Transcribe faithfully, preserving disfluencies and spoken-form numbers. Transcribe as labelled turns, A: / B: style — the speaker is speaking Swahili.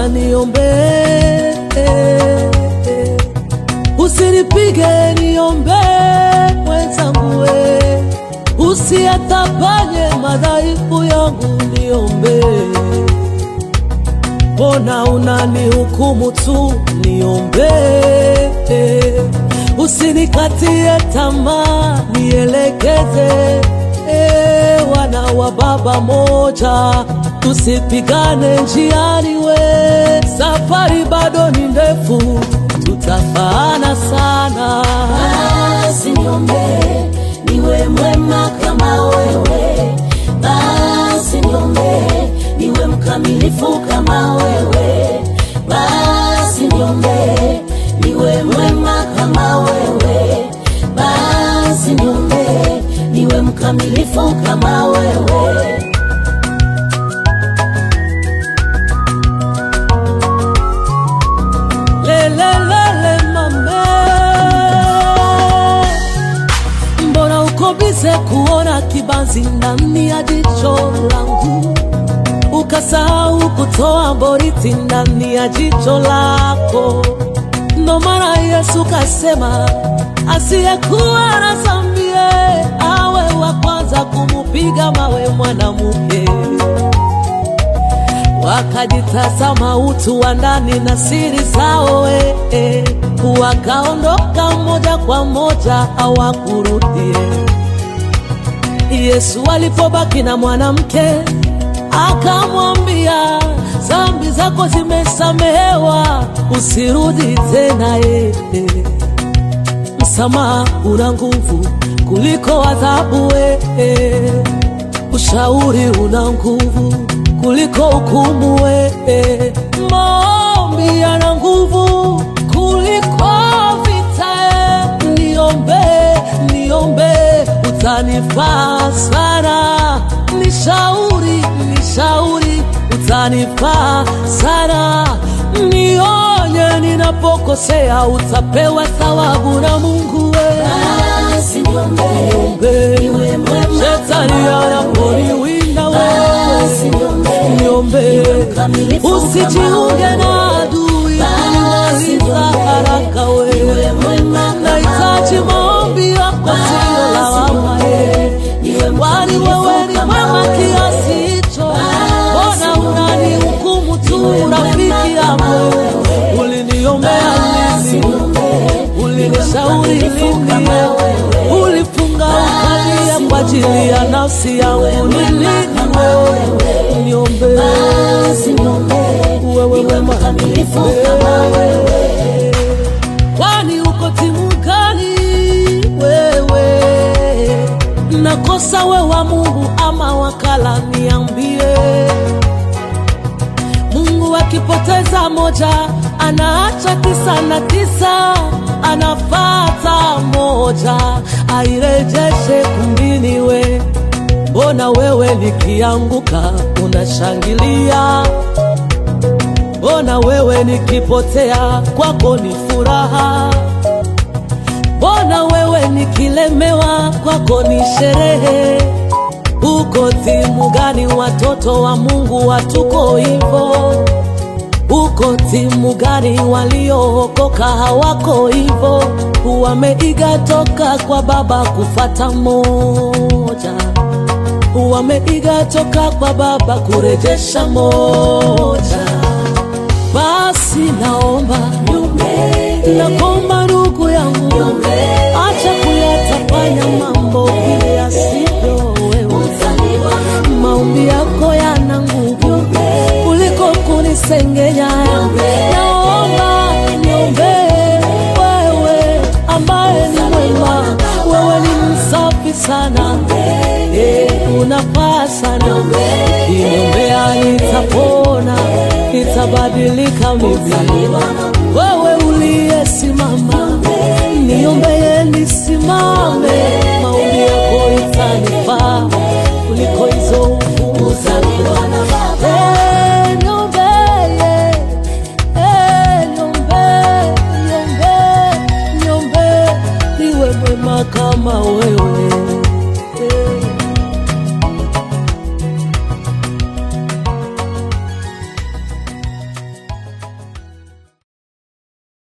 A: niombe, usinipige niombe mwenzangu we, usiyatapanye madhaifu yangu niombe. Mbona unanihukumu tu niombe, usinikatie tamaa nielekeze. E, wana wa baba moja, tusipigane njiani we, safari bado ni ndefu, tutafaana sana.
B: Basi niombe niwe mwema kama wewe, basi niombe niwe mkamilifu kama wewe, basi niombe niwe mwema kama wewe, basi niombe niwe mkamilifu kama wewe.
A: Lelelele mame, mbona uko bize kuona kibanzi ndani ya jicho langu, ukasahau kutoa boriti ndani ya jicho lako? Ndo maana Yesu kasema asiyekuwa na dhambi awe wa kwanza kumupiga mawe mwanamke. Wakajitazama utu wa ndani na siri zao eh, eh, wakaondoka moja kwa moja hawakurudie. Yesu alipobaki na mwanamke akamwambia, dhambi zako zimesamehewa, usirudi tena eh, eh. Msamaha una nguvu kuliko adhabu we, eh. Ushauri una nguvu kuliko hukumu we, eh. Maombi yana nguvu kuliko vita eh. Niombe, niombe utanifaa sana, nishauri, nishauri utanifaa sana, nionye ninapokosea utapewa thawabu na Mungu we.
B: Basi niombe niwe mwema,
A: shetani anaponiwinda we, niombe usijiunge na adui kumaliza haraka we. Nahitaji maombi yako sio lawama ye, kwani wewe ni mwema kiasi hicho. Mbona unanihukumu tu rafiki yangu? Uliniombea nini? Ulinishauri nini? Ulifunga ukania kwa ajili ya nafsi yangu nini wewe? Niombe wewe mwema, kwani uko timu gani wewe? Nakosa wewe wa Mungu ama wakala? Niambie. Mungu akipoteza moja anaacha tisa na tisa, anafata moja airejeshe kumbini we. Mbona wewe nikianguka unashangilia? Mbona wewe nikipotea kwako ni furaha? Mbona wewe nikilemewa kwako ni sherehe? Uko timu gani watoto wa Mungu? Hatuko hivyo. Uko timu gani waliookoka hawako hivyo? Wameiga toka kwa baba kufata moja, wameiga toka kwa baba kurejesha moja. Basi naomba nakomba ndugu yangu, acha kuyatafanya mambo vile yasivyo wewe. Maombi yako yana nguvu kuliko kunisengenya. Naomba niombe wewe ambaye ni mwema, wewe ni msafi sana, eh, unafaa sana. Niombea nitapona, nitabadilika mimi. Wewe uliyesimama, niombee nisimame. Maombi yako itanifaa kuliko hizo hukumu zangu. Eh, niombee, eh, niombee, niombee, niombee niwe mwema kama wewe.